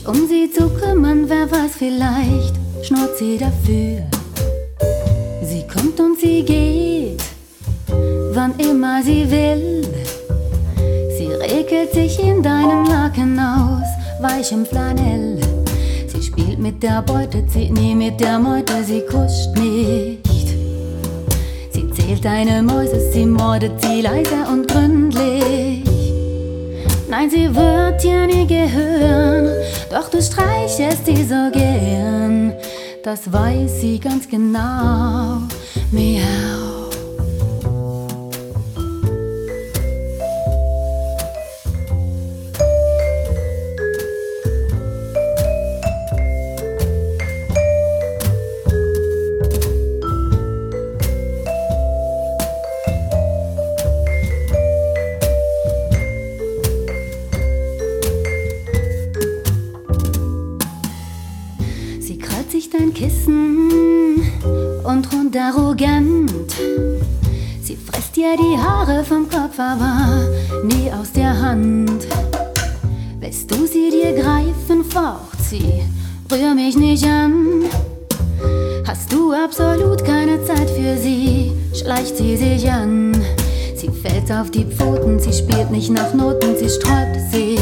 Sich um sie zu kümmern, wer weiß, vielleicht schnurrt sie dafür. Sie kommt und sie geht, wann immer sie will. Sie regelt sich in deinem Laken aus weichem Flanell. Sie spielt mit der Beute, zieht nie mit der Meute, sie kuscht nicht. Sie zählt deine Mäuse, sie mordet sie leise und gründlich. Nein, sie wird dir nie gehören, doch du streichelst sie so gern. Das weiß sie ganz genau. Miau. Sie krallt sich dein Kissen und rund arrogant. Sie frisst dir die Haare vom Kopf, aber nie aus der Hand. Lässt du sie dir greifen, faucht sie, rühr mich nicht an. Hast du absolut keine Zeit für sie, schleicht sie sich an. Sie fällt auf die Pfoten, sie spielt nicht nach Noten, sie sträubt sich.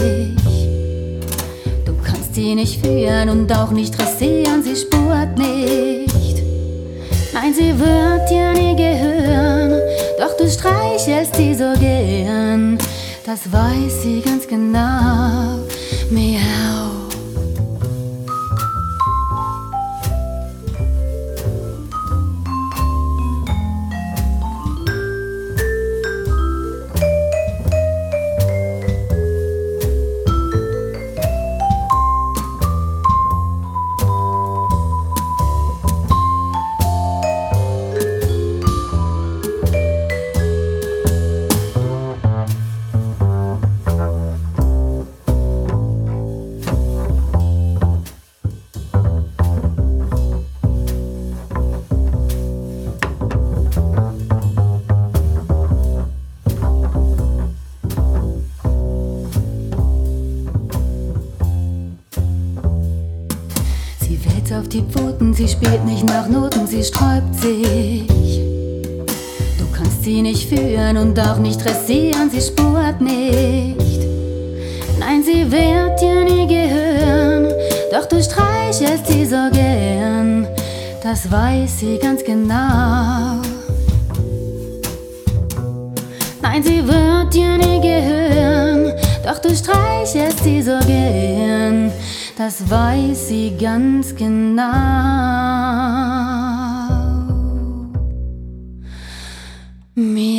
Sie nicht führen und auch nicht dressieren, sie spurt nicht. Nein, sie wird dir nie gehören, doch du streichelst sie so gern. Das weiß sie ganz genau. Miau. Auf die Pfoten, sie spielt nicht nach Noten, sie sträubt sich. Du kannst sie nicht führen und auch nicht dressieren, sie spurt nicht. Nein, sie wird dir nie gehören, doch du streichelst sie so gern. Das weiß sie ganz genau. Nein, sie wird dir nie gehören, doch du streichelst sie so gern. Das weiß sie ganz genau. Mir